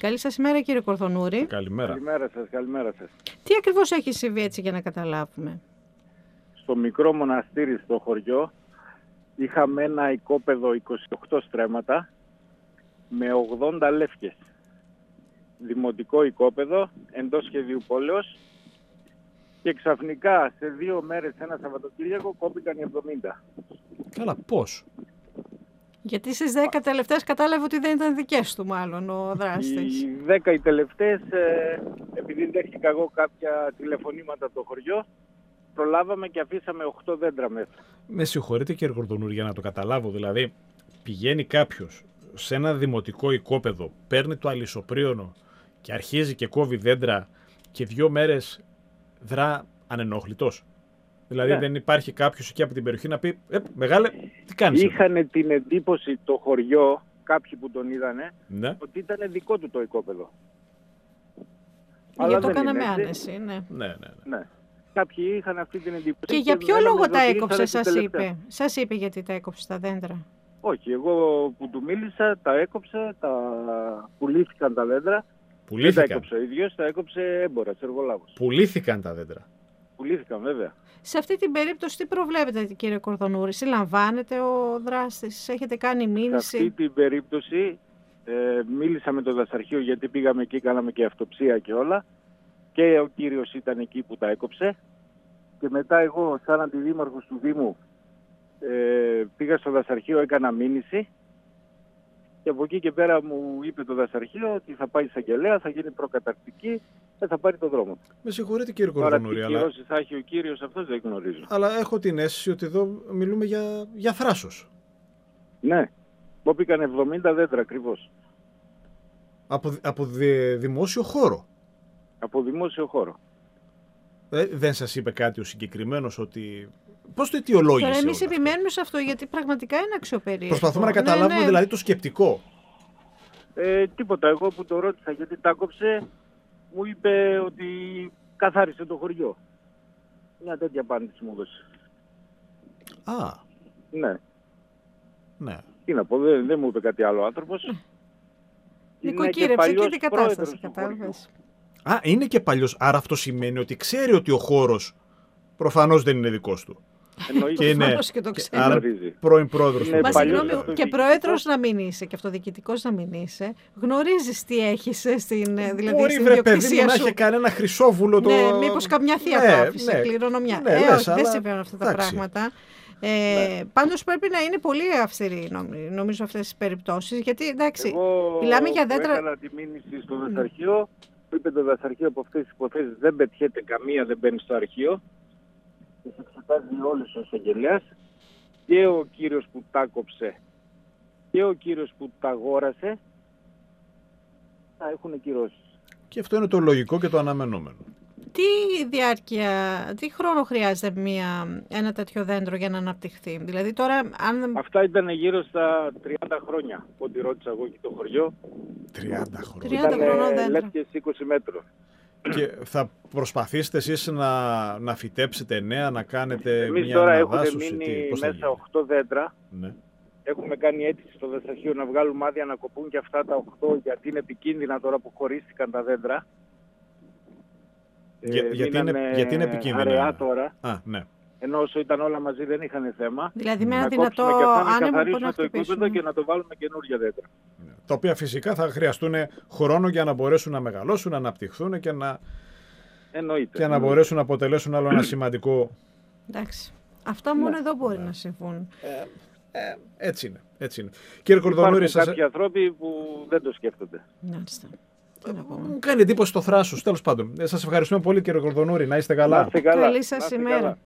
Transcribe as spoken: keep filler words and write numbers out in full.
Καλή σας ημέρα, κύριε Κορδονούρη. Καλημέρα. Καλημέρα σας, καλημέρα σας. Τι ακριβώς έχει συμβεί, έτσι, για να καταλάβουμε? Στο μικρό μοναστήρι στο χωριό είχαμε ένα οικόπεδο είκοσι οκτώ στρέμματα με ογδόντα λεύκες. Δημοτικό οικόπεδο εντός σχεδίου πόλεως και ξαφνικά σε δύο μέρες ένα Σαββατοκύριακο κόπηκαν οι εβδομήντα. Καλά, πώς? Γιατί στις δέκα τελευταίες κατάλαβε ότι δεν ήταν δικές του μάλλον ο δράστης. Οι δέκα οι τελευταίες, ε, επειδή δέχτηκα εγώ κάποια τηλεφωνήματα από το χωριό, προλάβαμε και αφήσαμε οκτώ δέντρα μέσα. Με συγχωρείτε, κύριε Κορδονούρη, για να το καταλάβω. Δηλαδή, πηγαίνει κάποιος σε ένα δημοτικό οικόπεδο, παίρνει το αλυσοπρίωνο και αρχίζει και κόβει δέντρα και δύο μέρες δρά ανενόχλητος. Δηλαδή, ναι. Δεν υπάρχει κάποιος εκεί από την περιοχή να πει ε, μεγάλε, τι κάνεις? Είχανε την εντύπωση το χωριό, κάποιοι που τον είδανε, ναι. ότι ήταν δικό του το οικόπεδο. Γιατί το έκανα με άνεση, ναι. Ναι, ναι, ναι. ναι. Κάποιοι είχαν αυτή την εντύπωση. Και, και για ποιο λόγο τα έκοψε, σας είπε? Σας είπε γιατί τα έκοψε τα δέντρα? Όχι, εγώ που του μίλησα, τα έκοψε, τα πουλήθηκαν τα δέντρα. Πουλήθηκαν. Δεν τα έκοψε ο ίδιος, τα έκοψε έμπορας, εργολάβος. Πουλήθηκαν τα δέντρα. Πουλήθηκαν, βέβαια. Σε αυτή την περίπτωση τι προβλέπετε, κύριε Κορδονούρη? Συλλαμβάνεται ο δράστης? Έχετε κάνει μήνυση? Σε αυτή την περίπτωση ε, μίλησα με το δασαρχείο, γιατί πήγαμε εκεί, κάναμε και αυτοψία και όλα. Και ο κύριος ήταν εκεί που τα έκοψε. Και μετά εγώ, σαν αντιδήμαρχος του Δήμου, ε, πήγα στο δασαρχείο, έκανα μήνυση. Και από εκεί και πέρα μου είπε το δασαρχείο ότι θα πάει εισαγγελέα, θα γίνει προκαταρκτική και θα πάρει το δρόμο του. Με συγχωρείτε, κύριε Τώρα Κορδονούρη, τι αλλά... κυρώσεις θα έχει ο κύριος αυτός δεν γνωρίζω. Αλλά έχω την αίσθηση ότι εδώ μιλούμε για, για θράσος. Ναι, κόπηκαν εβδομήντα δέντρα ακριβώς. Από, από δι, δημόσιο χώρο. Από δημόσιο χώρο. Ε, δεν σας είπε κάτι ο συγκεκριμένος ότι... Πώς το αιτιολόγησε? Τώρα εμείς επιμένουμε σε αυτό, γιατί πραγματικά είναι αξιοπερίεργο. Προσπαθούμε να καταλάβουμε, ναι, ναι. δηλαδή το σκεπτικό. Ε, τίποτα, εγώ που το ρώτησα γιατί τα κόψε, μου είπε ότι καθάρισε το χωριό. Μια τέτοια απάντηση μου έδωσε. Α. Ναι. Ναι. Τι να πω, δεν, δεν μου είπε κάτι άλλο άνθρωπος. Νοικοκύρεψε και την κατάσταση, κατάλαβες. Α, είναι και παλιός, άρα αυτό σημαίνει ότι ξέρει ότι ο χώρος προφανώς δεν είναι δικός του. Εννοείται. Και είναι και το ξέρει. άρα, πρώην πρόεδρος του. Μα συγγνώμη, και πρόεδρος να μην είσαι και αυτοδιοικητικός να μην είσαι, γνωρίζεις τι έχεις στην, δηλαδή, μπορεί, στην βρε παιδί μου, σου. να έχει κανένα χρυσόβουλο το... Ναι, μήπως καμιά θεία ναι, το άφησε, ναι, κληρονομιά. Ναι, ε, λες, όχι, αλλά... δεν συμβαίνουν αυτά τα εντάξει. πράγματα. Ε, ναι. Πάντως πρέπει να είναι πολύ αυστηρή, νομίζω, αυτές τις περιπτώσεις, γιατί εντάξει, εγώ μιλάμε για δέντρα... έκανα τη μήνυση στο δασαρχείο, που είπε το δασαρχείο από αυτές τις υποθέσεις δεν πετιέται καμία, δεν μπαίνει στο αρχείο. Και σε εξετάζει όλες ο εισαγγελέας, και ο κύριος που τα κόψε και ο κύριος που τα αγόρασε θα έχουν κυρώσεις. Και αυτό είναι το λογικό και το αναμενόμενο. Τι διάρκεια, τι χρόνο χρειάζεται μια, ένα τέτοιο δέντρο για να αναπτυχθεί? Δηλαδή τώρα αν... Αυτά ήταν γύρω στα τριάντα χρόνια, ό,τι ρώτησα εγώ και το χωριό. τριάντα χρόνια. τριάντα χρονών δέντρα. Λεύκες είκοσι μέτρων. Και θα προσπαθήσετε εσείς να, να φυτέψετε νέα, να κάνετε Εμείς μια τώρα αναδάσωση? έχουμε μείνει τι, μέσα οκτώ δέντρα. Ναι. Έχουμε κάνει αίτηση στο δασαρχείο να βγάλουμε άδεια να κοπούν και αυτά τα οκτώ, γιατί είναι επικίνδυνα τώρα που χωρίστηκαν τα δέντρα. Για, ε, γιατί, είναι, γιατί είναι επικίνδυνα? Αραιά τώρα. Α, ναι. Ενώ όσο ήταν όλα μαζί δεν είχαν θέμα. Δηλαδή με να ένα δυνατό άνεμο να καθαρίσουμε το οικόπεδο και να το βάλουμε καινούργια δέντρα. Ναι. Τα οποία φυσικά θα χρειαστούν χρόνο για να μπορέσουν να μεγαλώσουν, να αναπτυχθούν και να, Εννοείται. και να μπορέσουν να αποτελέσουν άλλο ένα σημαντικό... Εντάξει. Αυτά μόνο ναι. εδώ μπορεί ναι. να συμβούν. Ε, ε, έτσι είναι. Έτσι είναι. Κύριε Κορδονούρη, υπάρχουν σας... κάποιοι άνθρωποι που δεν το σκέφτονται. Μάλιστα. Μου κάνει εντύπωση το θράσος. Τέλος πάντων. Σας ευχαριστούμε πολύ, κύριε Κορδονούρη. Να είστε καλά. Να είστε καλά. Καλή σας ημέρα.